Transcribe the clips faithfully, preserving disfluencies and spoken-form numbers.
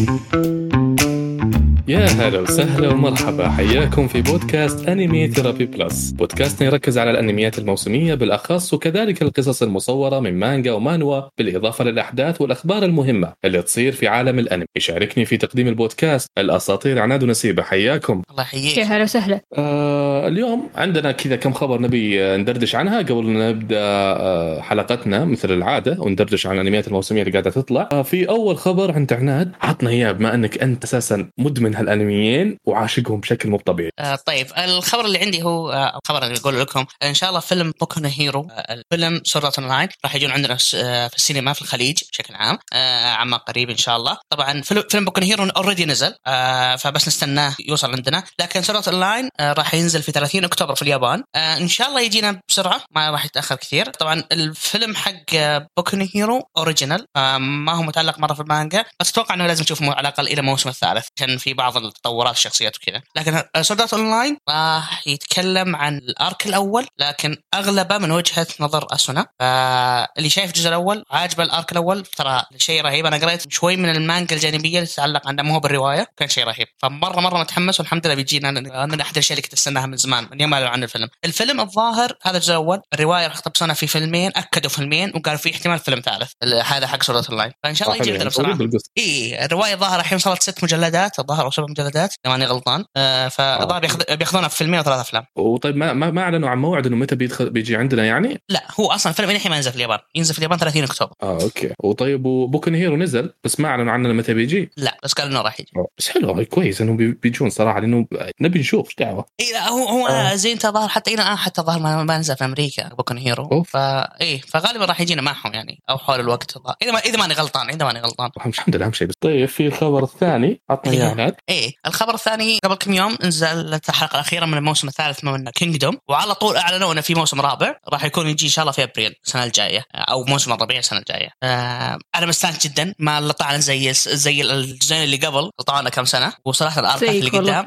يا هلا وسهلا ومرحبا، حياكم في بودكاست أنمي ثيرابي بلس. بودكاستنا يركز على الأنميات الموسمية بالأخص، وكذلك القصص المصورة من مانجا ومانوا، بالإضافة للأحداث والأخبار المهمة اللي تصير في عالم الأنمي. يشاركني في تقديم البودكاست الأساطير عناد ونسيبة. حياكم. الله يحييك. يا هلا وسهلا. آه اليوم عندنا كذا كم خبر نبي ندردش عنها قبل نبدأ آه حلقتنا مثل العادة، وندردش عن الأنميات الموسمية اللي قاعدة تطلع. آه في أول خبر عند عناد، عطنا إياه بما أنك أنت أساسا مدمن هالأنميين وعاشقهم بشكل مو طبيعي. آه طيب، الخبر اللي عندي هو آه الخبر اللي أقول لكم إن شاء الله فيلم بوكو نو هيرو، آه الفيلم سورد آرت أونلاين راح يجون عندنا آه في السينما في الخليج بشكل عام آه عما قريب إن شاء الله. طبعا فيلم, فيلم بوكو نو هيرو أوريدي نزل، آه فبس نستناه يوصل عندنا، لكن سورد آرت أونلاين آه راح ينزل في ثلاثين أكتوبر في اليابان. آه إن شاء الله يجينا بسرعة، ما راح يتأخر كثير. طبعا الفيلم حق آه بوكو نو هيرو أوريجينال، آه ما هو متعلق مرة في المانجا، بس أتوقع أنه لازم نشوفه على الأقل إلى الموسم الثالث عشان في بعض التطورات الشخصيات وكذا. لكن سورد آرت أونلاين راح يتكلم عن الارك الاول، لكن اغلبه من وجهه نظر اسونا. فاللي شايف الجزء الاول عاجبه الارك الاول، ترى شيء رهيب. انا قريت شوي من المانجا الجانبيه اللي تتعلق عنها، مو بالروايه، كان شيء رهيب. فمره مره متحمس، والحمد لله بيجينا. انا من احد الاشياء اللي كنت استناها من زمان، من يوم قالوا عن الفيلم. الفيلم الظاهر هذا الجزء الاول، الروايه راح تقتبسونها في فيلمين، اكدوا فيلمين وقالوا في احتمال فيلم ثالث هذا حق سورد آرت أونلاين. فان شاء الله يجي عندنا بسرعه. اي الروايه ظاهر الحين وصلت ست مجلدات الظاهر، او سبع مجلدات لو ماني غلطان. آه فظهر بياخذ بياخذونها في فيلمين وثلاث افلام. وطيب ما ما ما اعلنوا عن موعد انه متى بيدخل بيجي عندنا يعني؟ لا، هو اصلا الفيلم الحين ما ينزل في اليابان، ينزل في اليابان ثلاثين أكتوبر. اه اوكي. وطيب وبوكو نو هيرو نزل بس ما اعلنوا عنه متى بيجي؟ لا بس قالوا انه راح يجي. بس حلو، كويس انهم بيجون صراحه، لانه نبي نشوف ايش دعوه. اي لا هو هو آه. زين تظهر حتى الى الان، حتى ظهر ما, ما نزل في امريكا بوكو نو هيرو. فا ايه فغالبا راح يجينا معهم يعني، او حول الوقت اذا ما اذا ماني غلطان اذا ماني غلطان الحمد لله اهم شيء. بس طيب في الخبر الثاني عطنا اياه عناد. ايه الخبر الثاني، قبل كم يوم نزلت الحلقه الاخيره من الموسم الثالث من كينجدوم، وعلى طول اعلنوا انه في موسم رابع راح يكون يجي ان شاء الله في ابريل السنه الجايه، او موسم الربيع السنه الجايه. آه انا مستانس جدا، ما اللي طلع زي زي الجزئين اللي قبل طلعنا كم سنه، وصراحه الارك اللي قدام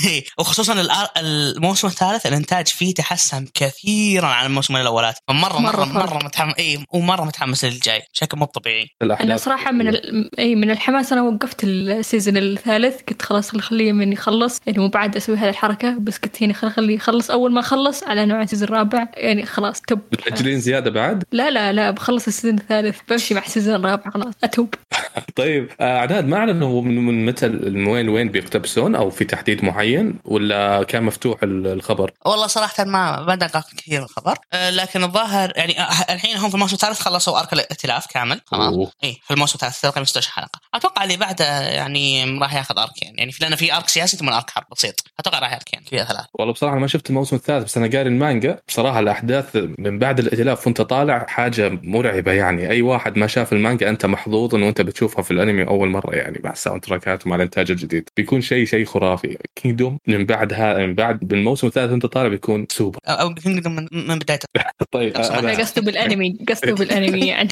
وخصوصا الموسم الثالث الانتاج فيه تحسن كثيرا عن الموسم الاولات. مره مره مره, مرة متحمس، اي ومره متحمس للجاي بشكل مو طبيعي. انا صراحه من ال... اي من الحماس انا وقفت السيزون الثالث، كنت خلاص خليه من يخلص يعني، مو بعد اسوي هذه الحركه، بس كنت هنا خليه يخلص اول ما خلص على نوع السيزون الرابع يعني خلاص تب. بتأجلين زياده بعد؟ لا لا لا بخلص السيزون الثالث بمشي مع السيزون الرابع خلاص اتوب. طيب عناد ما اعلنوا من, من متى من وين وين بيقتبسون، او في تحديد معين، ولا كان مفتوح الخبر؟ والله صراحه ما ما دققت كثير الخبر، أه لكن الظاهر يعني الحين هم في الموسم الثالث خلصوا ارك الائتلاف كامل خلاص. اي في الموسم الثالث ثلاثة وخمسين حلقه. اتوقع اللي بعده يعني راح ياخذ اركين، يعني في لنا في ارك سياسي ثم ارك حرب بسيط، اتوقع راح اركين فيها ثلاث. والله بصراحه ما شفت الموسم الثالث، بس انا قاري المانجا. بصراحه الاحداث من بعد الائتلاف وانت طالع حاجه مرعبه يعني. اي واحد ما شاف المانجا انت محظوظ انه انت بتشوفها في الانمي اول مره يعني، مع الساوند تراكات ومع الانتاج الجديد بيكون شيء شيء خرافي. كينجدوم من بعدها من بعد بالموسم الثالث انت طالع بيكون سوبر، او كينجدوم من, من بدايته. طيب انا قصده بالانمي قصده بالانمي يعني.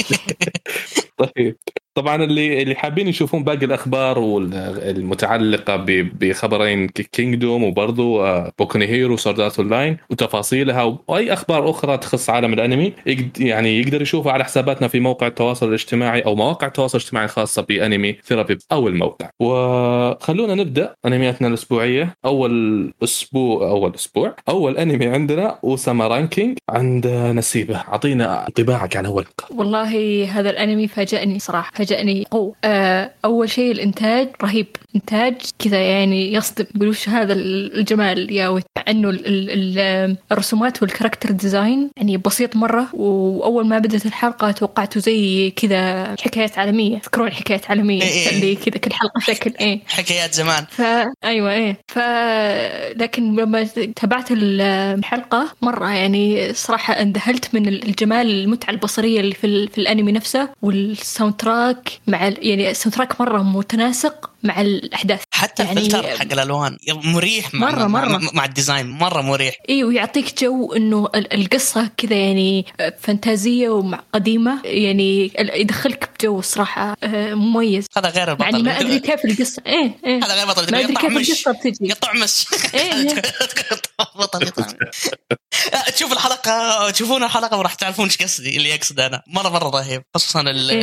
طيب طبعا اللي اللي حابين يشوفون باقي الاخبار والمتعلقه بخبرين كينجدوم وبرضو بوكو نو هيرو وسورد آرت أونلاين وتفاصيلها واي اخبار اخرى تخص عالم الانمي، يعني يقدر يشوفها على حساباتنا في موقع التواصل الاجتماعي او مواقع التواصل الاجتماعي الخاصه بانمي ثيرابي او الموقع. وخلونا نبدا انمياتنا الاسبوعيه. اول اسبوع اول اسبوع اول انمي عندنا وسما رانكينج عند نسيبه. اعطينا انطباعك عن اول. والله هذا الانمي فاجأني صراحه، فاجأني قوة. أول شيء الإنتاج رهيب، إنتاج كذا يعني يصدم، يقولوش هذا الجمال ياوي، إنه الرسومات والكاركتر ديزاين يعني بسيط مرة. وأول ما بدأت الحلقة توقعته زي كذا حكايات عالمية، تذكرون حكايات عالمية إيه اللي كذا كل حلقة شكل إيه حكايات زمان. فا أيوة إيه ف لكن لما تابعت الحلقة مرة يعني صراحة اندهلت من الجمال، المتعة البصرية اللي في, في الأنمي نفسه، والساوند تراك مع يعني الساوند تراك مرة متناسق مع الأحداث. حتى يعني الفلتر حق الالوان مريح مع مرة مع, مرة. مع, مع الديزاين مره مريح. اي ويعطيك جو انه القصه كذا يعني فانتازيه وقديمه، يعني يدخلك بجو صراحه مميز. هذا غير البطل يعني ما ادري كيف القصه. ايه ايه هذا غير بطل، ما ادري كيف القصه بتجي يقطع مش ايه بطل يطعم. تشوف الحلقه تشوفون الحلقه وراح تعرفون ايش قصدي اللي يقصد انا. مره مره رهيب، خصوصا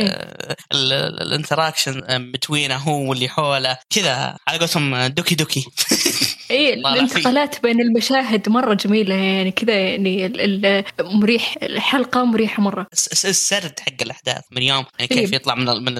الانتراكشن بتوينه هو واللي حوله كذا على قولتهم دوكي دوكي. ايه الانتقالات بين المشاهد مره جميله يعني كذا، يعني مريح، الحلقه مريحه مره. السرد حق الاحداث من يوم يعني كيف يطلع من ال من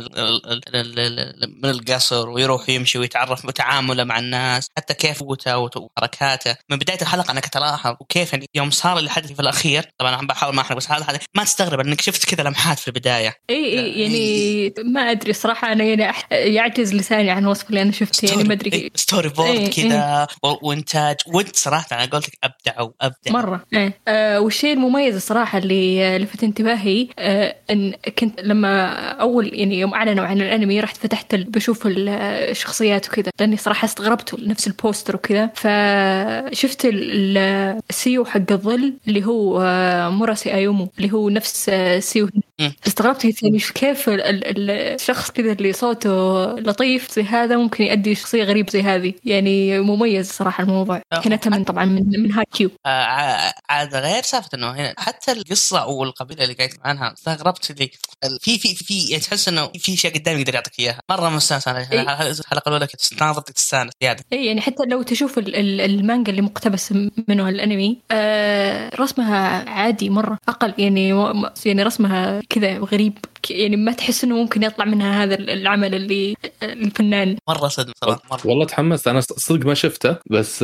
ال من القصر ويروح يمشي ويتعرف وتعامله مع الناس، حتى كيف قوته وحركاته من بدايه الحلقه انا كنت الاحظ. وكيف يعني يوم صار الحدث في الاخير، طبعا عم بحاول ما احرق بس هذا ما تستغرب انك شفت كذا لمحات في البدايه. اي اي يعني ما ادري صراحه انا يعني يعجز لساني عن وصف اللي انا شفته، يعني ما ادري ستوري بورد كذا وانتاج وانت صراحه انا قلت لك ابدعوا ابدع مره. ايه آه والشيء المميز الصراحه اللي لفت انتباهي آه ان كنت لما اول يعني يوم اعلنوا عن الانمي رحت فتحت بشوف الشخصيات وكذا، لاني صراحه استغربت نفس البوستر وكذا، فشفت السيو حق الظل اللي هو موراسي ايومو اللي هو نفس سيو. استغربت يعني كيف الشخص كذا اللي صوته لطيف زي هذا ممكن يؤدي شخصيه غريب زي هذه، يعني مميز صراحه الموضوع. هنا تمن طبعا من من هاي كيو. عاد غير سالفه انه هنا حتى القصه او القبيله اللي قاعد عنها استغربت اللي في في في يعني تحس انه في شيء قدام يقدر يعطيك اياها. مره مستانس انا الحلقه الاولى كنت تناظر تستانس زياده. اي يعني حتى لو تشوف المانجا اللي مقتبس منه الانمي آه رسمها عادي مره اقل، يعني يعني رسمها كذا غريب، يعني ما تحس انه ممكن يطلع منها هذا العمل اللي الفنان. مره صدق صراحه مرة. والله تحمست انا صدق ما شفته، بس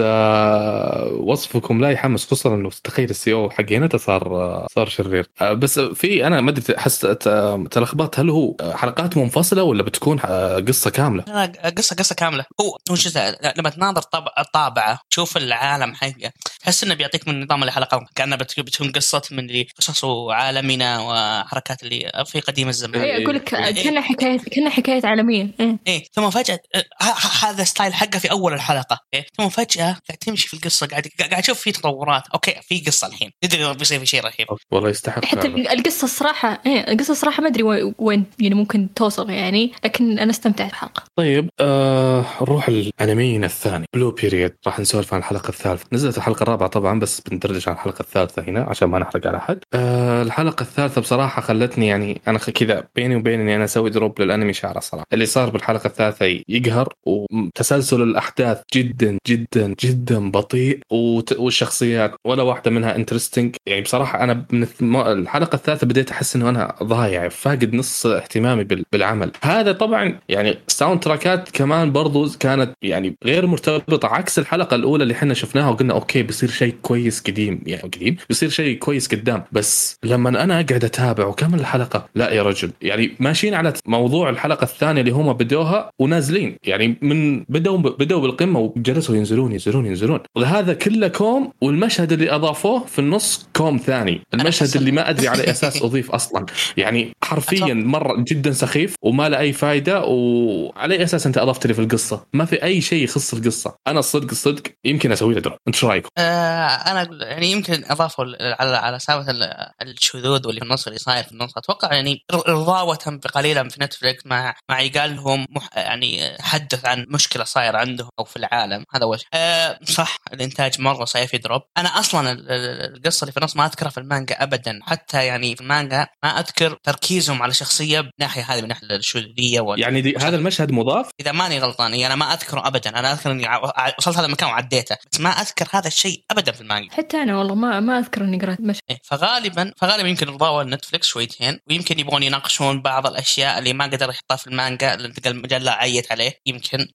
آه وصفكم لا يحمس، خصوصا انه تخيل السي او حق هنا صار آه صار شرير. آه بس في انا ما ادري احس تلخبط، هل هو حلقات منفصله ولا بتكون آه قصه كامله؟ قصه قصه كامله. هو وش لما تناظر طابع الطابعه تشوف العالم حقه تحس انه بيعطيك من نظام الحلقات كانها بتكون قصه من اللي قصص عالمنا وحركات اللي في قديم الزمان. اي اقول لك كنا حكايه كنا حكايه عالميه. ايه, إيه. ثم فجاه هذا ستايل حقه في اول الحلقه. إيه. ثم فجاه قاعد تمشي في القصه قاعد قاعد اشوف في تطورات. اوكي في قصه الحين ندري بيصير في شيء رهيب والله يستحق حتى القصه الصراحه. ايه القصه الصراحه ما ادري وين يعني ممكن توصل يعني، لكن انا استمتعت بالحلقه. طيب آه نروح الانميين الثاني بلو بيريد. راح نسولف عن الحلقه الثالثه، نزلت الحلقه الرابعه طبعا بس بندردش عن الحلقه الثالثه هنا عشان ما نحرق على احد. آه الحلقه الثالثه بصراحه خلتني يعني انا كذا بيني وبين اني انا اسوي دروب للانمي شعره صراحه. اللي صار بالحلقه الثالثه يقهر، وتسلسل الاحداث جدا جدا جدا بطيء، والشخصيات ولا واحده منها انترستينج. يعني بصراحه انا من الحلقه الثالثه بديت احس انه انا ضايع فاقد نص اهتمامي بالعمل هذا. طبعا يعني ساوند تراكات كمان برضو كانت يعني غير مرتبطه عكس الحلقه الاولى اللي احنا شفناها وقلنا اوكي بيصير شيء كويس قديم يعني قديم بيصير شيء كويس قدام. بس لما انا قاعد اتابع وكمل الحلقه لا يا رجل، يعني ماشيين على موضوع الحلقه الثانيه اللي هم بدوها ونازلين، يعني من بدوا بدوا بالقمه وجلسوا ينزلون ينزلون ينزلون وهذا كله كوم، والمشهد اللي اضافوه في النص كوم ثاني. المشهد اللي ما ادري على اساس اضيف اصلا، يعني حرفيا مره جدا سخيف وما له اي فايده، وعلى اساس انت اضفت لي في القصه ما في اي شيء يخص القصه. انا الصدق الصدق يمكن اسوي له دروب. انت شو رايكم؟ آه انا يعني يمكن اضافوا على على سالفه الشذوذ واللي في النص اللي صاير في النص. اتوقع يعني رضاوه بقليلا في نتفليكس مع مع يقال لهم مح يعني حدث عن مشكله صايره عندهم او في العالم. هذا وش آه صح الانتاج مره صاير في دروب. انا اصلا القصه اللي في النص ما اذكرها في المانجا ابدا، حتى يعني في المانجا ما اذكر تركيزهم على شخصيه بناحيه هذه من ناحيه الشذوذيه وال... يعني دي هذا المشهد مضاف اذا ماني غلطان. انا ما اذكره ابدا، انا اذكر اني وصلت هذا المكان وعديته بس ما اذكر هذا الشيء ابدا في المانجا. حتى انا والله ما ما اذكر اني قرأت مشهد. إيه فغالبا فغالبا يمكن رضاوا نتفليكس شويتين، ويمكن يبغون يناقشون بعض الاشياء اللي ما قدر يحطها في المانجا اللي المجله عيت عليه يمكن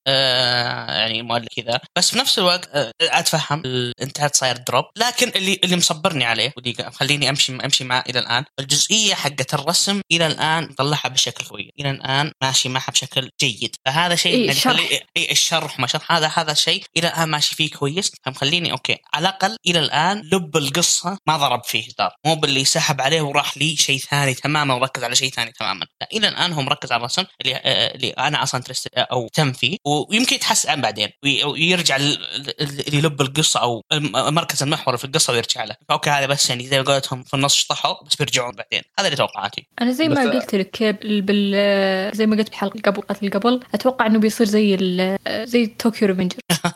آه يعني مؤلف كذا. بس في نفس الوقت آه اتفهم الانتاج صاير دروب، لكن اللي اللي مصبرني عليه ودي خليني امشي امشي معه الى الان الجزئيه حقه الرسم الى الان طلعها بشكل كويس، الى الان ماشي معها بشكل جيد. فهذا شيء إيه يعني خلي إيه الشرح ما شرح هذا هذا الشيء الى الان ماشي فيه كويس. فمخليني اوكي على الاقل الى الان لب القصه ما ضرب فيه دار، مو باللي سحب عليه وراح لي شيء ثاني تماما وركز على شيء شيء ثاني تماما. الى الان هو مركز على الرسم اللي اللي انا اصلا ترست او تم فيه، ويمكن يتحسن بعدين ويرجع اللي يلب القصه او مركز المحور في القصه ويرجع له. اوكي هذا بس يعني زي ما قلتهم في النص شطحوا بس بيرجعون بعدين. هذا اللي توقعاتي. انا زي ما قلت لك بال زي ما قلت بحلقه قبل قبل قبل اتوقع انه بيصير زي زي طوكيو ريفنجر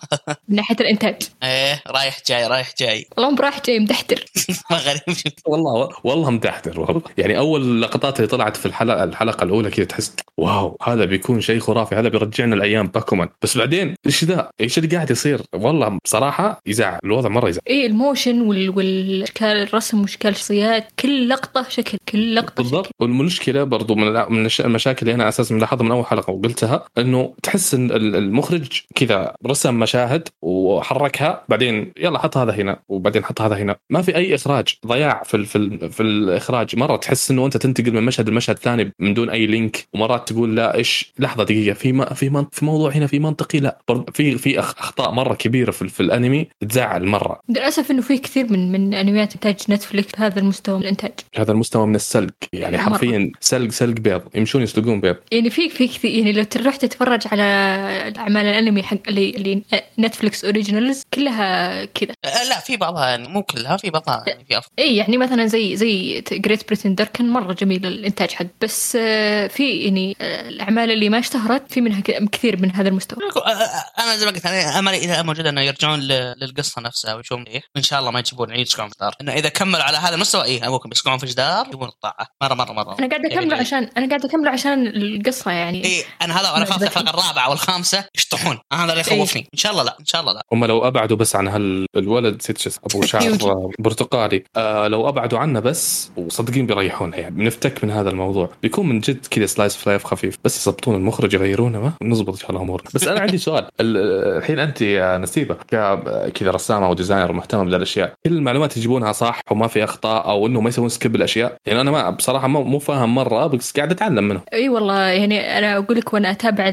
من ناحيه الانتاج. ايه رايح جاي رايح جاي والله رايح جاي مدحتر. غريب والله والله مدحتر والله. يعني اول لقطات اللي طلعت في الحلقه الحلقه الاولى كذا تحس واو هذا بيكون شيء خرافي، هذا بيرجعنا الايام باكومان. بس بعدين ايش ذا ايش اللي قاعد يصير؟ والله بصراحه يزعل الوضع مره يزعل. ايه الموشن وال والاشكال الرسم واشكال الشخصيات كل لقطه شكل كل لقطه بالضبط. والمشكله برضو من من المشاكل اللي انا اساسا ملاحظها من اول حلقه وقلتها انه تحس ان المخرج كذا رسم مشاهد وحركها بعدين يلا حط هذا هنا وبعدين حط هذا هنا، ما في اي اخراج، ضياع في في في الاخراج. مره تحس انه انت تنتقل من مشهد لمشهد ثاني من دون اي لينك، ومرات تقول لا ايش لحظه دقيقه في ما في من في موضوع هنا في منطقي، لا في في اخطاء مره كبيره في, في الانمي تزعل مره. للاسف انه في كثير من من انميات انتاج نتفليكس هذا المستوى من الانتاج، هذا المستوى من السلق يعني حرفيا سلق سلق بيض يمشون يسلقون بيض. يعني في في كثير يعني لو تروح تتفرج على الاعمال الانمي حق اللي, اللي نتفليكس اوريجينالز كلها كذا. لا في بعضها يعني مو كلها، في بعضها يعني في أفضل. اي يعني مثلا زي زي جريت بريتندر كان مره جميل الانتاج حق، بس في يعني الاعمال اللي ما اشتهرت في منها كثير من هذا المستوى. انا زي ما قلت انا املي اذا موجود انه يرجعون للقصه نفسها ويشوفون ايه ان شاء الله ما يجيبون عيد سكون في دار، انه اذا كملوا على هذا المستوى ايه ممكن بيسكون في جدار يجيبون الطاعه مره مره مره. انا قاعده اكمل عشان انا قاعده اكمل عشان القصه يعني ايه انا هذا انا خلاص الحلقه الرابعه والخامسه يشطحون، هذا اللي يخوفني. إيه؟ ان شاء الله لا ان شاء الله لا هم لو ابعدوا بس عن هالولد سيتشس ابو شعر برتقالي آه لو ابعدوا عنه بس وصدقين بيريحونها يعني بنفتك من هذا الموضوع، بيكون من جد كذا سلايس فلايف خفيف، بس يضبطون المخرج يغيرونه ما نضبط ان شاء الله امورنا. بس انا عندي سؤال الحين انت يا نسيبه كذا رسامه او ديزاينر مهتمه بالاشياء، كل المعلومات يجيبونها صح وما في اخطاء او انه ما يسوون سكيب الاشياء؟ يعني انا ما بصراحه مو فاهم مره بس قاعد اتعلم منه. اي والله يعني انا اقول لك وانا اتابع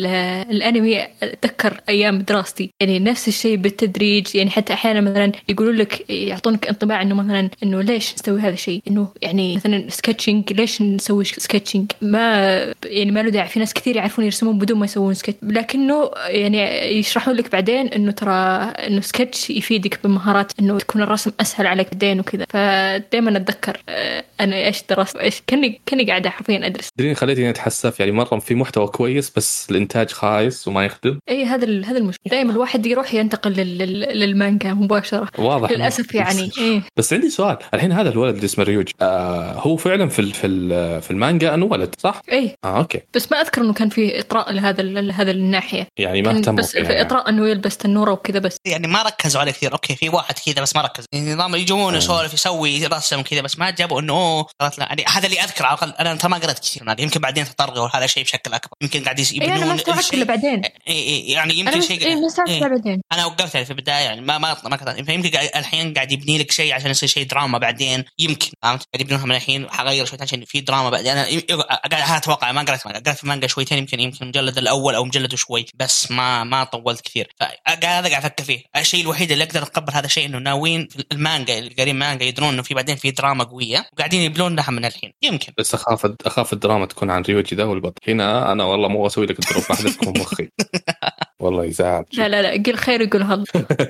الانمي اتذكر ايام دراستي يعني نفس الشيء بالتدريج، يعني حتى احيانا مثلا يقولون لك يعطونك انطباع انه مثلا انه ليش نسوي هذا الشيء، انه يعني مثلا سكتشنج ليش نسوي سكتشنج، ما يعني ما له داعي، في ناس كثير يعرفون يرسمون بدون ما يسوون سكتش، لكنه يعني يشرحون لك بعدين انه ترى انه سكتش يفيدك بمهارات انه تكون الرسم اسهل عليك بعدين وكذا. فدائما اتذكر انا ايش درست ايش كني كني قاعده حرفيا ادرس. درين خليتني اتحسف يعني مره في محتوى كويس بس الانتاج خايس وما يخدم. اي هذا هذا المشكله، دائما الواحد يروح ينتقل للمانجا مباشره واضح للاسف يعني. إيه؟ بس عندي سؤال الحين، هذا الولد اللي اسمه ريوج آه هو فعلا في في في المانجا انه ولد صح؟ اي اه اوكي، بس ما اذكر انه كان في اطراء لهذا لهذا الناحيه يعني ما اهتموا بس في اطراء انه يلبس تنوره وكذا، بس يعني ما ركزوا عليه كثير. اوكي في واحد كذا بس ما ركز، يعني نظام يجون يسولف يسوي رسم كذا بس ما جابوا انه اوه يعني هذا اللي اذكر على الاقل. انا ما قرأت كثير من يمكن بعدين تطرقوا هذا شيء بشكل اكبر، يمكن قاعد يبنون انا ما استوعبت الا بعدين يعني يمكن شيء إيه إيه بعدين. انا وقفت في البدايه يعني ما ما ما كذا، يمكن الحين قاعد يبني لك شيء عشان يصير شيء دراما بعدين، يمكن فهمت قاعد يبنونها من الحين حغير شوي عشان في دراما بعدين. انا قاعد اتوقع ما قرأت ما قرأت في المانجا شويتين، يمكن يمكن المجلد الاول او مجلد شوي بس ما ما طولت كثير، فهذا قاعد افكر فيه. الشيء الوحيد اللي اقدر اتقبل هذا الشيء انه ناويين في المانجا اللي قارين مانجا يدرون انه في بعدين في دراما قويه وقاعدين يبلون لها من الحين يمكن. بس اخاف اخاف الدراما تكون عن ريوجي ده والبطل هنا. انا والله مو اسوي لك الدروب احدثكم مخي والله يزعل. لا لا لا قل خير يقول هلا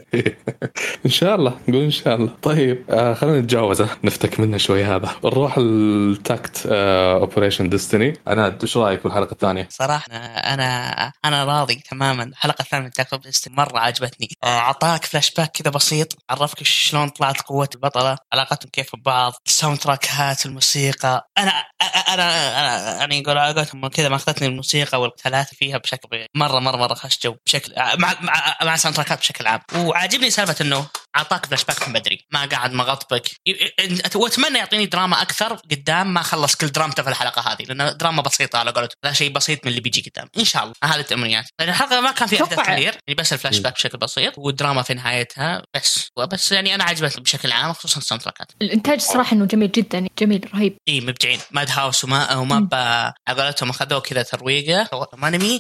ان شاء الله نقول ان شاء الله. طيب آه خلينا نتجاوزه نفتك منه شوي، هذا نروح التاكت اوبريشن ديستني. انا ايش رايك بالحلقه الثانيه؟ صراحه انا انا راضي تماما. الحلقه الثانيه من تاكت ديستني مره عجبتني، اعطاك فلاش باك كذا بسيط عرفك شلون طلعت قوه البطله، علاقتهم كيف ببعض، الساوند تراكات، الموسيقى. انا انا انا يعني يقول علاقتهم كذا ما اخذتني الموسيقى والثلاثه فيها بشكل مره مره مره خش جو بشكل مع مع مع الساوند تراكات بشكل عام. وعاجبني سالفه انه اعطاك فلاش باك من بدري، ما قاعد مغطبك، واتمنى يعطيني دراما اكثر قدام ما خلص كل درامته في الحلقه هذه، لان دراما بسيطه على قولته، لا شيء بسيط من اللي بيجي قدام ان شاء الله. هذه التأمنيات، لان الحلقه ما كان فيها احداث كثير يعني بس الفلاش باك بشكل بسيط والدراما في نهايتها بس بس يعني انا عجبتني بشكل عام خصوصا الساوند تراكات. الانتاج صراحه انه جميل جدا، جميل رهيب. اي مبدعين. ماد هاوس وما وما قولتهم اخذوه كذا ترويقه انمي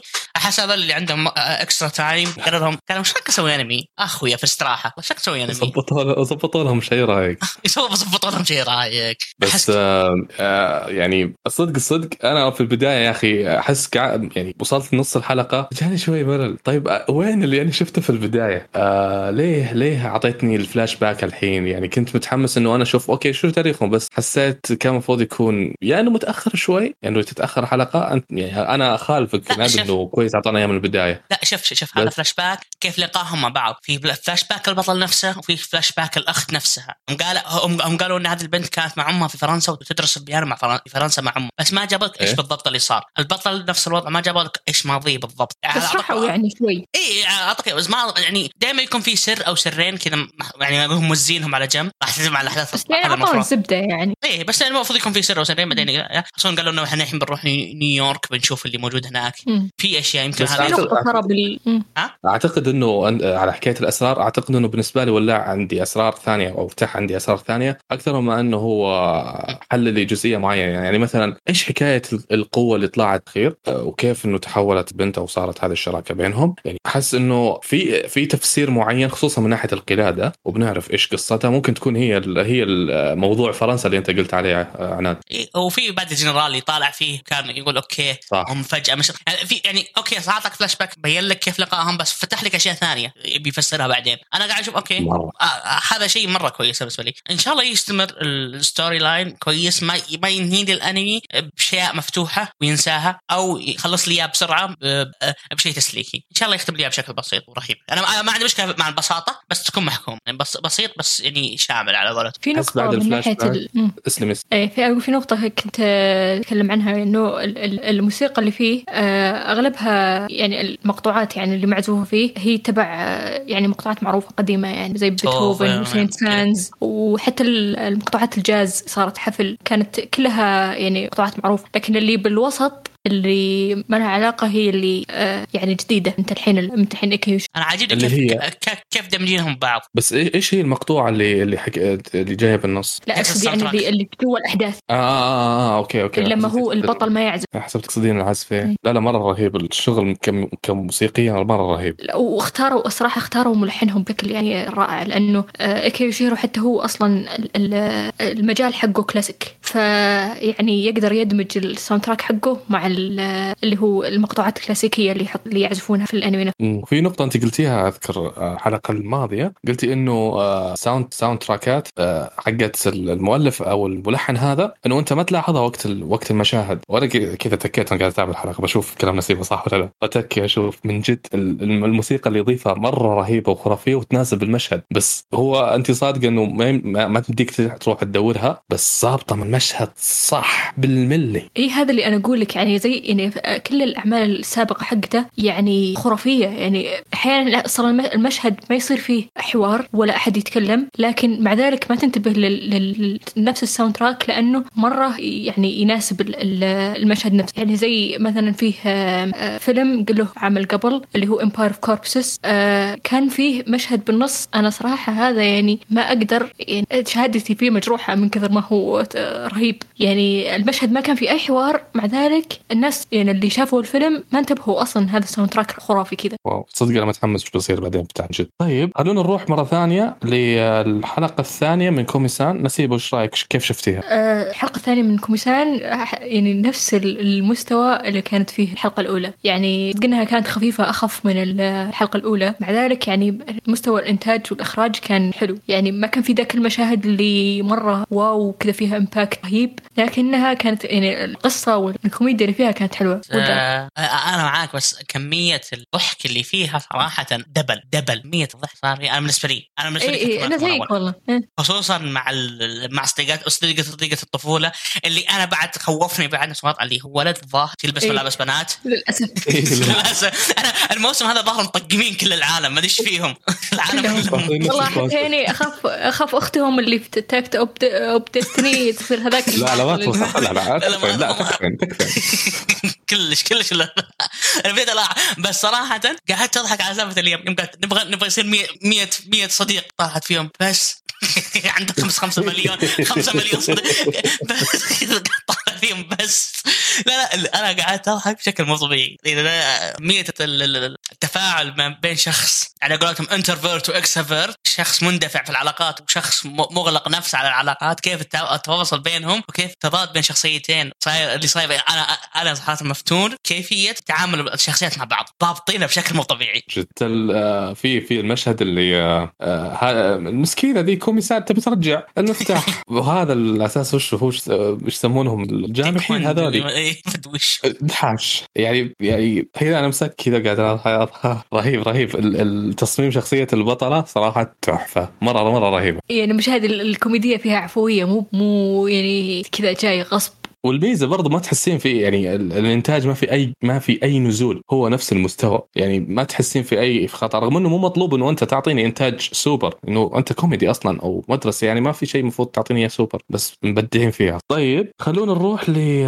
حسب اللي عندهم اكسترا تايم قالوا لهم قالوا ايش رايك اسوي انمي اخويا في استراحه ايش رايك اسوي انمي ظبطوا ظبطوا لهم شيء رايك يسووا ظبطوا لهم شيء رايك بس آه آه يعني الصدق الصدق انا في البدايه يا اخي احس يعني وصلت نص الحلقه جاني شوي ملل. طيب آه وين اللي انا شفته في البدايه؟ آه ليه ليه اعطيتني الفلاش باك الحين؟ يعني كنت متحمس انه انا اشوف اوكي شو تاريخهم بس حسيت كان المفروض يكون يعني انه متاخر شوي يعني تتاخر حلقه انت يعني انا اخالفك نادي انه كويس اعطانا اياه من البدايه. لا شوف شوف هذا فلاش باك كيف لقاهم مع بعض في فلاش باك البطل نفسه وفي فلاش باك الاخت نفسها. هم قالوا هم قالوا ان هذه البنت كانت مع امها في فرنسا وتدرس البيانو مع في فرنسا مع امها بس ما جابلك ايش إيه؟ بالضبط اللي صار. البطل نفس الوضع ما جابلك ايش ماضيه بالضبط اشرحوا يعني شوي اي اعطيك بس ما يعني دائما يكون في سر او سرين كذا يعني هم موزينهم على جنب راح تسمع الاحداث بس يعني زبده يعني ايه بس المفروض يكون في سر او سرين بعدين اصلا قالوا انه احنا الحين بنروح نيويورك بنشوف اللي موجود هناك م. في اشياء يمكن هذه نقطه خرابي. اعتقد انه على حكايه الاسرار اعتقد انه بالنسبه لي ولا عندي اسرار ثانيه او فتح عندي اسرار ثانيه اكثر ما انه هو حل لي جزئيه معينه. يعني مثلا ايش حكايه القوه اللي طلعت خير وكيف انه تحولت بنت او صارت هذه الشراكه بينهم. يعني احس انه في في تفسير معين خصوصا من ناحيه القلاده وبنعرف ايش قصتها ممكن تكون هي هي الموضوع فرنسا اللي انت قلت عليه عناد. وفي بعد الجنرال يطالع فيه كان يقول اوكي صح. هم فجاه مش يعني في يعني اوكي صارتك فلاش باك بين لك كيف لقاهم بس فتح لك اشياء ثانيه بيفسرها بعدين. انا قاعد اشوف اوكي آه هذا شيء مره كويس بالنسبه لي. ان شاء الله يستمر الستوري لاين كويس ما ما ينهي لي الانمي بشيء مفتوحه وينساها او يخلص لي اياه بسرعه بشيء تسليكي. ان شاء الله يختم لي بشكل بسيط ورهيب. انا ما عندي مشكله مع البساطه بس تكون محكوم يعني بس بسيط بس يعني شامل على قولتك. في نقطه من ناحيه ال... اسلم اي في في نقطه كنت اتكلم عنها انه الموسيقى اللي فيه اغلبها يعني المقطوعات يعني اللي معزوفه فيه هي تبع يعني مقطوعات معروفه قديمه يعني زي بيتهوفن وسينت سانز وحتى المقطوعات الجاز صارت حفل كانت كلها يعني مقطوعات معروفه. لكن اللي بالوسط اللي ما لها علاقة هي اللي آه يعني جديدة انت الحين انت الحين اكيوش. انا عاجبني كيف هي. كيف دمجينهم بعض. بس ايش هي المقطوعة اللي اللي حك... اللي جايه بالنص؟ لا اقصد يعني اللي اللي جوا الاحداث. آه, آه, اه اوكي اوكي لما هو البطل ما يعزف. حسب تقصدين العزف. لا لا مرة رهيب الشغل كم كموسيقيا مرة رهيب. واختاروا الصراحة اختاروا ملحنهم بشكل يعني رائع لانه آه اكيوشيرو حتى هو اصلا المجال حقه كلاسيك فيعني يقدر يدمج الساوند تراك حقه مع اللي هو المقطوعات الكلاسيكية اللي يحط اللي يعزفونها في الانمي. في نقطة انت قلتيها اذكر الحلقة الماضية قلتي انه ساوند ساوند تراكات حقت المؤلف او الملحن هذا انه انت ما تلاحظها وقت وقت المشاهد. وانا كذا تكيت انا قاعد اتابع الحلقة بشوف كلام نسيبه صح ولا لا اتكي اشوف من جد الموسيقى اللي يضيفها مرة رهيبة وخرافية وتناسب المشهد. بس هو انت صادقة انه ما ما تديك تروح تدورها بس ضابطة من المشهد صح بالملي. اي هذا اللي انا اقول لك يعني زي يعني كل الأعمال السابقة حقته يعني خرافية. يعني أحيانا صار المشهد ما يصير فيه حوار ولا أحد يتكلم لكن مع ذلك ما تنتبه لنفس الساوند تراك لأنه مرة يعني يناسب المشهد نفسه. يعني زي مثلا فيه فيلم قله عمل قبل اللي هو Empire of Corpses كان فيه مشهد بالنص أنا صراحة هذا يعني ما أقدر يعني شهادتي فيه مجروحة من كثر ما هو رهيب. يعني المشهد ما كان فيه أي حوار مع ذلك الناس يعني اللي شافوا الفيلم ما انتبهوا اصلا هذا الساوند تراك خرافي كذا. واو صدق انا متحمس شو بيصير بعدين بتاع جد. طيب خلونا نروح مره ثانيه للحلقه الثانيه من كوميسان. نسيبه ايش رايك كيف شفتيها؟ أه الحلقه الثانية من كوميسان يعني نفس المستوى اللي كانت فيه الحلقه الاولى. يعني قلنا كانت خفيفه اخف من الحلقه الاولى مع ذلك يعني مستوى الانتاج والاخراج كان حلو. يعني ما كان في ذاك المشاهد اللي مره واو كذا فيها امباكت رهيب لكنها كانت يعني القصه والكوميديا اللي فيها كانت حلوه. أه انا معاك بس كميه الضحك اللي فيها صراحه دبل دبل مية الضحك صار انا بالنسبه لي انا بالنسبه لي إيه انا زيك والله خصوصا مع مع صديقات صديقه صديقه الطفوله اللي انا بعد خوفني بعد نصوات اللي هو ولد ظاهر تلبس ملابس إيه بنات للاسف. للاسف انا الموسم هذا ظاهر مطقمين كل العالم ما ادري ايش فيهم العالم والله حتى يعني اخاف اخاف اختهم اللي في تاكت اوب ديستني تصير هذاك. لا لا ما توصل لا لا لا تكفى كلش كلش انا بدي لا بس صراحه قعدت اضحك على سالفه اليوم يوم قالت نبغى نبغى يصير مية مية صديق طلعت فيهم بس عندك خمسة خمسة مليون خمسة مليون صديق بس طلعت فيهم بس. لا لا انا قاعد اضحك بشكل مو طبيعي. مية التفاعل ما بين شخص على قولتهم انترفيرت واكستروفيرت، شخص مندفع في العلاقات وشخص مغلق نفسه على العلاقات، كيف التواصل بينهم وكيف تضاد بين شخصيتين صاير اللي صاير. انا انا صراحه مفتون كيفيه تعامل الشخصيات مع بعض، ضابطينها بشكل مو طبيعي. جت في في المشهد اللي المسكينه ذي كوميسار تبي ترجع المفتاح وهذا الاساس وش هو ايش يسمونهم الجامحين هذول دحاش يعني يعني هي انا مسك كذا قاعد رهيب رهيب. التصميم شخصيه البطله صراحه تحفه مره مره رهيبه. يعني المشاهد الكوميديه فيها عفويه مو مو يعني كذا جاي غصب. والميزه برضه ما تحسين في يعني الانتاج ما في اي ما في اي نزول، هو نفس المستوى يعني ما تحسين في اي خطر، رغم انه مو مطلوب انه انت تعطيني انتاج سوبر، انه انت كوميدي اصلا او مدرسه يعني ما في شيء المفروض تعطيني اياه سوبر، بس مبدعين فيها. طيب خلونا نروح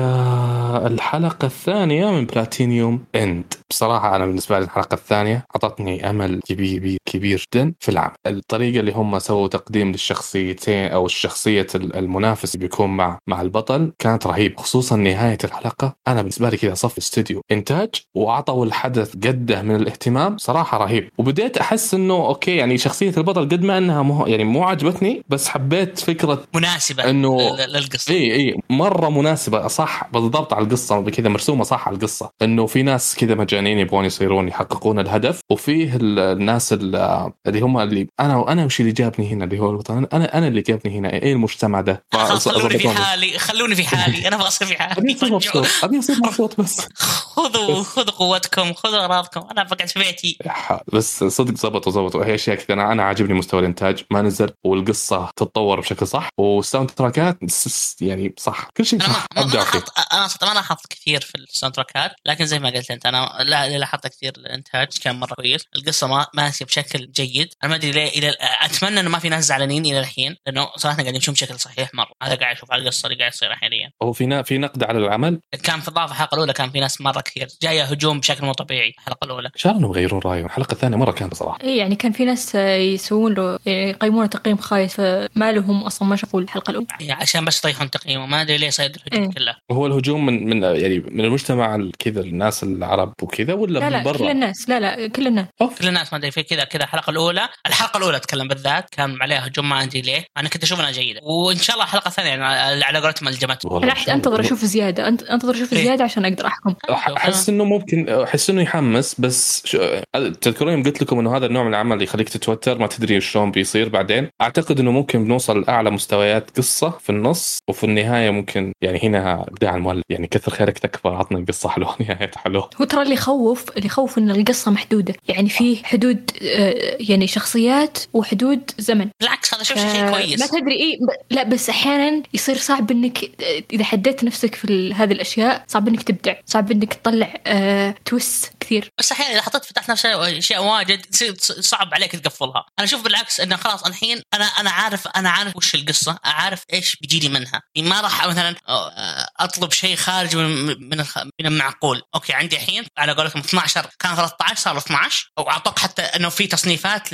للحلقه الثانيه من بلاتينيوم اند. بصراحه انا بالنسبه لي الحلقه الثانيه اعطتني امل كبير كبير جدا في العمل. الطريقه اللي هم سووا تقديم للشخصيتين او الشخصيه المنافس اللي بيكون مع مع البطل كانت رهيبه، خصوصا نهاية الحلقة. أنا بالنسبة لي كذا صف استوديو إنتاج وعطوا الحدث قده من الاهتمام صراحة رهيب. وبديت أحس إنه أوكي يعني شخصية البطل قد ما إنها مو يعني مو عجبتني، بس حبيت فكرة مناسبة إنه للقصة. إيه إيه مرة مناسبة صح بالضبط على القصة بكذا مرسومة صح على القصة، إنه في ناس كذا مجانين يبغون يصيرون يحققون الهدف، وفيه الناس اللي هم اللي أنا وأنا وش اللي جابني هنا اللي هو الوطن، أنا أنا اللي جابني هنا إيه المجتمع ده. خلوني في حالي خلوني في حالي أنا بصير في حالي. أبي أصير مبسوط أبي أصير مبسوط بس خذوا خذوا قوتكم خذوا أراضكم أنا بقعد في بيتي. بس صدق زبطوا زبطوا هي أشياء كذا. أنا أنا عاجبني مستوى الإنتاج ما نزل، والقصة تتطور بشكل صح، والساوند تراكات يعني صح كل شيء صح. أبدع فيه. أنا صدق ما لاحظت كثير في الساوند تراكات، لكن زي ما قلت أنت أنا لا لاحظت كثير الإنتاج كان مرة كويس. القصة ما ماشية بشكل جيد. أنا ما أدري ليه إلى أتمنى إنه ما في ناس زعلانين إلى الحين، لأنه صراحة قاعدين نشوف بشكل صحيح مرة. هذا قاعد أشوف على القصة اللي قاعد تصير حاليا. هو في في نقد على العمل كان في الضعف الحلقة الأولى كان في ناس مرة كثير جاية هجوم بشكل مو طبيعي. الحلقة الأولى إن شاء الله إنهم يغيرون رأيهم. الحلقة الثانية مرة كان بصراحة إيه يعني كان في ناس يسوون له يقيمونه تقييم خايس، فما لهم أصلا ما شافوا الحلقة الأولى يعني عشان بس يطيحون تقييمه. ما أدري ليه صاير الهجوم إيه؟ كله هو الهجوم من من يعني من المجتمع كذا الناس العرب وكذا ولا لا من لا برا؟ كل الناس لا لا كل الناس أوف. كل الناس ما أدري في كذا كذا. الحلقة الأولى الحلقة الأولى أتكلم بالذات كان عليها هجوم ما أدري ليه. أنا كنت أشوفها جيدة، وإن شاء الله الحلقة الثانية يعني على قولتهم الجمت. أنا أنتظر أشوف زيادة أنت أنتظر أشوف إيه؟ زيادة عشان أقدر أحكم. أحس إنه ممكن أحس إنه يحمس، بس تذكرون قلت لكم إنه هذا النوع من العمل يخليك تتوتر ما تدري شلون بيصير بعدين. أعتقد إنه ممكن بنوصل لأعلى مستويات قصة في النص، وفي النهاية ممكن يعني هنا إبداع المؤلف. يعني كثر خيرك تكفى عطنا القصة حلوة نهاية حلوة. هو ترى اللي يخوف اللي يخوف إن القصة محدودة، يعني في حدود يعني شخصيات وحدود زمن. بالعكس هذا شوف شيء كويس. ما تدري إيه لا بس أحيانا يصير صعب إنك إذا حددت نفسك في هذه الأشياء صعب إنك تبدع، صعب إنك تطلع أه تويست كثير. بس أحيانا إذا حطيت فتحت نفس أشياء واجد صعب عليك تقفلها. أنا أشوف بالعكس إنه خلاص الحين أنا أنا عارف أنا عارف وش القصة، أعرف إيش بيجيني منها. ما راح مثلا أطلب شيء خارج من من من المعقول. أوكي عندي الحين على قولكم اثنا عشر كان ثلاثة عشر صار اثنا عشر، وأعطوك حتى إنه في تصنيفات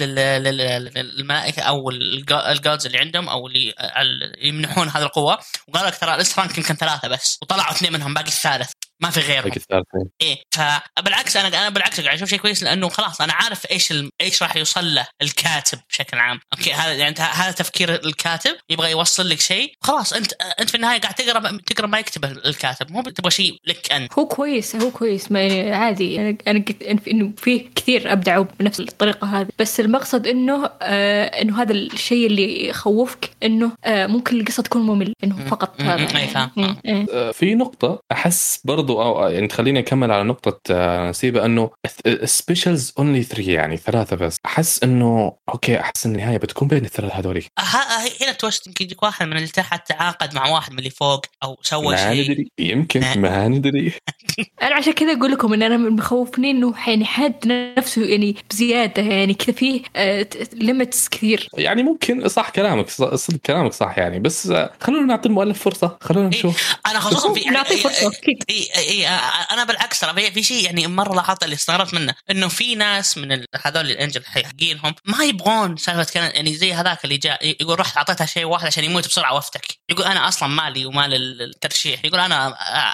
للملائكة أو الجودز اللي عندهم أو اللي يمنحون هذه القوة، وقال لك ترى الإسرانك يمكن ثلاثة بس وطلعوا اثنين منهم باقي الثالث ما في غيرهم. إيه فبالعكس أنا أنا بالعكس قاعد أشوف شيء كويس، لأنه خلاص أنا عارف إيش ال... إيش راح يوصل له الكاتب بشكل عام. أوكي هذا يعني هذا تفكير الكاتب، يبغى يوصل لك شيء خلاص أنت أنت في النهاية قاعد تقرأ تقرأ ما يكتبه الكاتب، مو تبغى شيء لك أنت. هو كويس هو كويس ما عادي. أنا أنا قلت إنه فيه كثير أبدعوا بنفس الطريقة هذه، بس المقصد إنه آه إنه هذا الشيء اللي يخوفك إنه آه ممكن القصة تكون ممل إنه فقط هذا. يعني. آه في نقطة أحس برضو أو يعني خليني أكمل على نقطة نسيبة أنه specials only three يعني ثلاثة بس. أحس أنه أوكي أحس أن النهاية بتكون بين الثلاثة هذولي. هنا توست يمكن يجيك واحد من اللي تحت تعاقد مع واحد من اللي فوق أو سوى شيء ما ندري يمكن ما ندري. أنا عشان كذا أقول لكم إن أنا مخوفني إنه يعني حد نفسه يعني بزيادة يعني كذا فيه ليميتس كثير. يعني ممكن صح كلامك صدق كلامك صح يعني، بس خلونا نعطي المؤلف فرصة خلونا نشوف. أنا خصوصا في نعطي فرصة اي انا بالعكس ترى في شيء يعني مره لاحظت اللي استغربت منه انه في ناس من هذول الانجل حقينهم ما يبغون سالفه كان يعني زي هذاك اللي جاء يقول رحت اعطيتها شيء واحد عشان يموت بسرعه وافتك. يقول انا اصلا مالي ومال الترشيح. يقول انا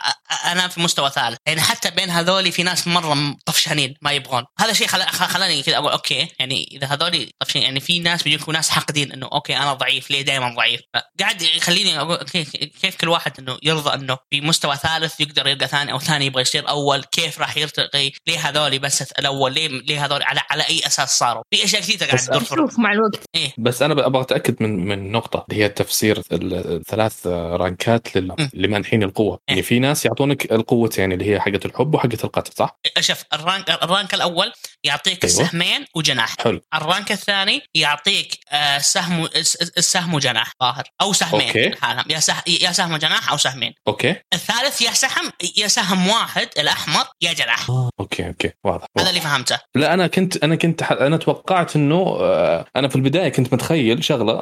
انا في مستوى ثالث. يعني حتى بين هذول في ناس مره طفشانين ما يبغون. هذا شيء خلاني كذا اقول اوكي يعني اذا هذول طفشين يعني في ناس بيجيكوا ناس حاقدين انه اوكي انا ضعيف ليه دائما ضعيف. قاعد يخليني اقول اوكي كيف كل واحد انه يرضى انه في مستوى ثالث يقدر يبقى ثاني او ثاني يبغى يصير اول. كيف راح يرتقي؟ ليه هذول بس الاول؟ ليه ليه هذول على على اي اساس صاروا؟ في اشياء كثيره قاعد تدور شوف مع الوقت. إيه؟ بس انا ابغى اتاكد من من نقطه اللي هي تفسير الثلاث رانكات لمانحين القوه. إيه؟ يعني في ناس يعطونك القوه يعني اللي هي حقه الحب وحقه القتل صح؟ شوف الرانك الرانك الاول يعطيك أيوة. سهمين وجناح. حلو. الرانك الثاني يعطيك آه سهم السهم وجناح ظاهر او سهمين. أوكي. يا سهم يا سهم وجناح او سهمين. اوكي. الثالث يا سهم يا سهم واحد الاحمر يا جناح. آه. اوكي اوكي واضح. هذا اللي فهمته. لا انا كنت انا كنت ح... انا توقعت انه انا في البدايه كنت متخيل شغله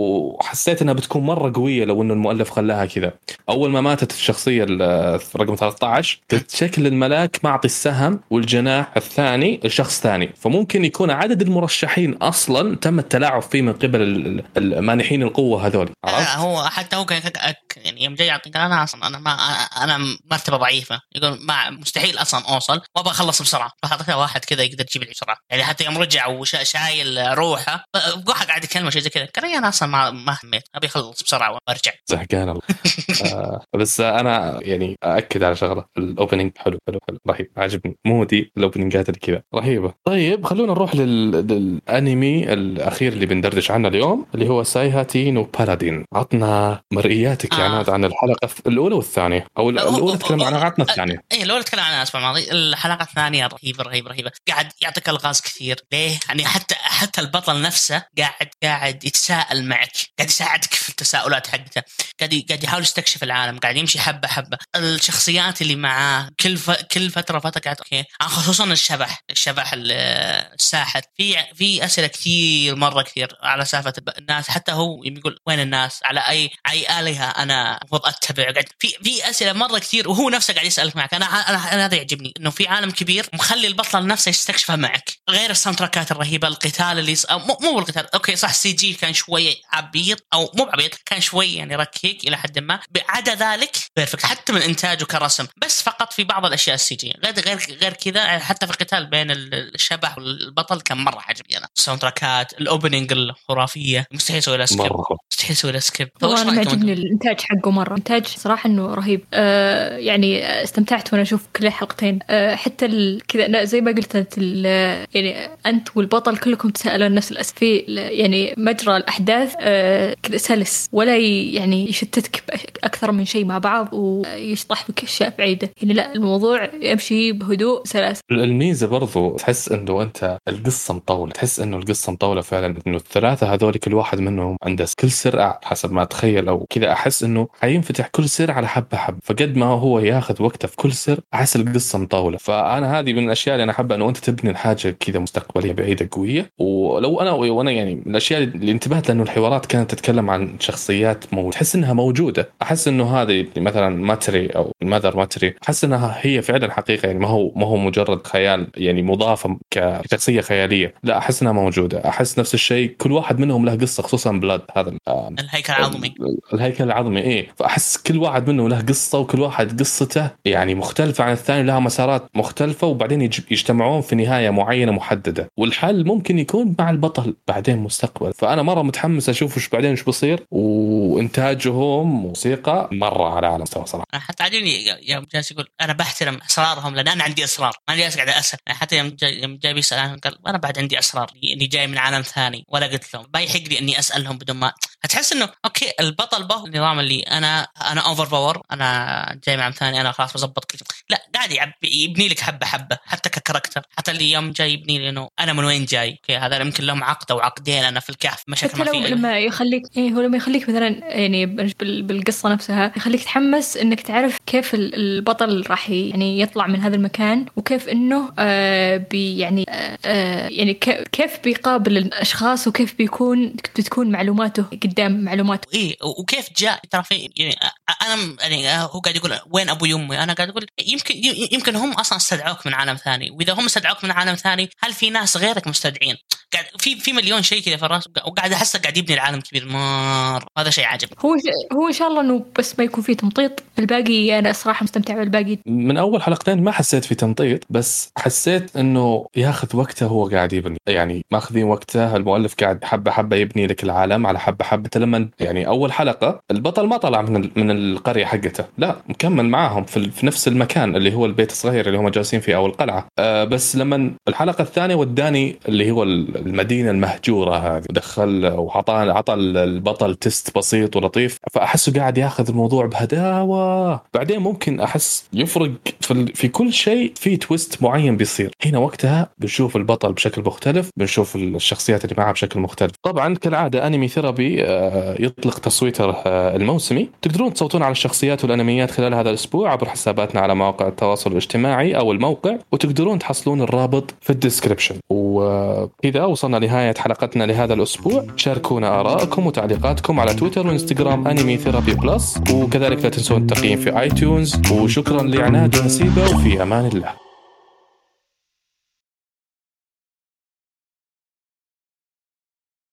وحسيت انها بتكون مره قويه لو انه المؤلف خلاها كذا. اول ما ماتت الشخصيه رقم ثلاثة عشر قلت شكل الملاك معطي السهم والجناح الثاني الشخص ثاني. فممكن يكون عدد المرشحين اصلا تم التلاعب فيه من قبل المانحين القوه هذول. هو حتى هو كان يعني يوم جاي يعطيك انا اصلا انا ما انا مرتبه ضعيفه. يقول ما مستحيل اصلا اوصل وابغى اخلص بسرعه. فحطيت واحد كذا يقدر يجيب لي بسرعه. يعني حتى يوم رجع وشايل روحه واحد قاعد يكلمه شيء زي كذا كان انا اصلا ما ما هميت ابي اخلص بسرعه وارجع زهقان الله. آه بس انا يعني ااكد على شغله الاوبننج حلو حلو حلو رهيب عجبني مودي الاوبننجات اللي كذا رهيبه. طيب خلونا نروح لل... للانمي الاخير اللي بندردش عنه اليوم اللي هو سايهاتي نو بارادين. عطنا مرئياتك آه. يعني عن الحلقه الاولى والثانيه او الاولى تكلم عنها عطنا الثانيه. اي الاولى تكلم عنها الاسبوع الماضي. الحلقه الثانيه رهيبه رهيبه رهيبه. قاعد يعطيك الغاز كثير. ليه يعني حتى حتى البطل نفسه قاعد قاعد يتساءل معك قاعد يساعدك في التساؤلات حقته. قاعد قاعد يحاول يستكشف العالم قاعد يمشي حبه حبه. الشخصيات اللي معاه كل ف... كل فتره فتره قاعد اوكي خصوصا الشبح الشبح الساحر. في في اسئله كثير مره كثير على سالفه الناس. حتى هو يقول وين الناس على اي اي الهه انا المفروض اتبع. قاعد في في اسئله مره كثير وهو نفسه قاعد يسالك معك. انا انا, أنا هذا يعجبني انه في عالم كبير مخلي البطل نفسه يستكشفها معك. غير الساوند تراكات الرهيبه القتال اللي ص... مو مو بالقتال اوكي صح السي جي كان شويه عبيط او مو عبيط كان شويه يعني ركيك الى حد ما. بعد ذلك بيرفكت حتى من انتاجه كرسم. بس فقط في بعض الاشياء السي جي غير غير غير كذا. حتى في القتال بين الشبح والبطل كان مره عجبني انا. الساوند تراكات الاوبننج الخرافيه مستحيل يسوي لها سكيب مستحيل يسوي لها سكيب. انا عجبني الانتاج حقه مره. انتاج صراحه انه رهيب. آه يعني استمتعت وانا اشوف كل حلقتين. آه حتى كذا زي ما قلت يعني انت والبطل كلكم تسالون نفس الاسئله. في يعني مجرى الاحداث آه كذا سلس ولا يعني يشتتك اكثر من شيء مع بعض ويشطح بك اشياء بعيده. يعني لا الموضوع يمشي بهدوء سلاسه. الميزه برضو تحس انه انت القصه مطوله. تحس انه القصه مطوله فعلا انه الثلاثه هذول كل واحد منهم عنده كل سر حسب ما اتخيل او كذا. احس انه حينفتح كل سر على حبه حبه. فقد ما هو ياخذ وقته في كل سر احس القصه مطوله. فانا هذه من الاشياء اللي انا احب انه انت تبني الحاجه كذا مستقبليه بعيده قويه. ولو انا وانا يعني من الاشياء اللي انتبهت لانه الحوارات كانت تتكلم عن شخصيات موجوده تحس انها موجوده. احس انه هذه مثلا ماتري او المذر ماتري احس انها هي فعلا حقيقه. يعني ما هو ما هو مجرد خيال يعني مضافه كشخصيه خياليه. لا احس انها موجوده. احس نفس الشيء كل واحد منهم له قصه خصوصا بلاد هذا الهيكل العظمي الهيكل العظمي ايه. فاحس كل واحد منه له قصه وكل واحد قصته يعني مختلفه عن الثاني لها مسارات مختلفه وبعدين يجتمعون في نهايه معينه محدده. والحل ممكن يكون مع البطل بعدين مستقبل. فانا مره متحمس اشوف وش بعدين وش بصير. وانتاجهم موسيقى مره على اعلى مستوى صراحه. حتى عجبني يوم جالس يقول انا بحترم اسرارهم لان انا عندي اسرار. ما جالس قاعد اسال. حتى يوم جاي يوم جاي بيسال عنهم قال انا بعد عندي اسرار اني جاي من عالم ثاني ولا قلت لهم. بايحق لي اني اسالهم بدون ما هتحس انه اوكي البطل به النظام اللي انا انا اوفر باور انا جاي من عالم ثاني انا خلاص بظبط كل لا قاعد يبني لك حبه حبه حتى ككاركتر. حتى اللي يوم جاي يبني لي انه انا من وين جاي. اوكي هذا يمكن لهم عقد او عقدين انا في الكهف مشاكل ما فيه. لما يخليك ايه هو لما يخليك مثلا يعني بالقصه نفسها يخليك تحمس انك تعرف كيف البطل راح يعني يطلع من هذا المكان وكيف انه آه بي يعني آه يعني كيف بيقابل الاشخاص وكيف بيكون بتكون معلوماته قدام معلومات. إيه وكيف جاء ترى في يعني أنا يعني هو قاعد يقول وين أبو يمي، أنا قاعد أقول يمكن يمكن هم أصلا استدعوك من عالم ثاني، وإذا هم استدعوك من عالم ثاني هل في ناس غيرك مستدعين؟ قاعد في في مليون شيء كذا في الراس، وقاعد أحس قاعد يبني العالم كبير مار. هذا شيء عجب. هو هو إن شاء الله إنه بس ما يكون فيه تمطيط. الباقي أنا صراحة مستمتع بالباقي. من أول حلقتين ما حسيت في تمطيط، بس حسيت إنه ياخذ وقته، هو قاعد يبني يعني ماخذين وقته. المؤلف قاعد حبة حبة يبني لك العالم على حبة حبة. لما يعني أول حلقة البطل ما طلع من من القرية حقته، لا مكمل معاهم في, في نفس المكان اللي هو البيت الصغير اللي هم جالسين فيه أو القلعة. آه بس لما الحلقة الثانية وداني اللي هو المدينة المهجورة هذه، ودخل وعطى عطى البطل تيست بسيط ولطيف، فأحسه قاعد ياخذ الموضوع بهداوة. بعدين ممكن أحس يفرق في, في كل شيء، في تويست معين بيصير هنا، وقتها بنشوف البطل بشكل مختلف، بنشوف الشخصيات اللي معها بشكل مختلف. طبعا كالعادة أنمي ثيرابي يطلق تصويته الموسمي، تقدرون تصوتون على الشخصيات والأنميات خلال هذا الأسبوع عبر حساباتنا على مواقع التواصل الاجتماعي أو الموقع، وتقدرون تحصلون الرابط في الديسكريبشن. وكذا وصلنا لنهاية حلقتنا لهذا الأسبوع. شاركونا آراءكم وتعليقاتكم على تويتر وإنستغرام أنمي ثيرابي بلس، وكذلك لا تنسون التقييم في آي تيونز. وشكرا لعناد ونسيبة، وفي أمان الله.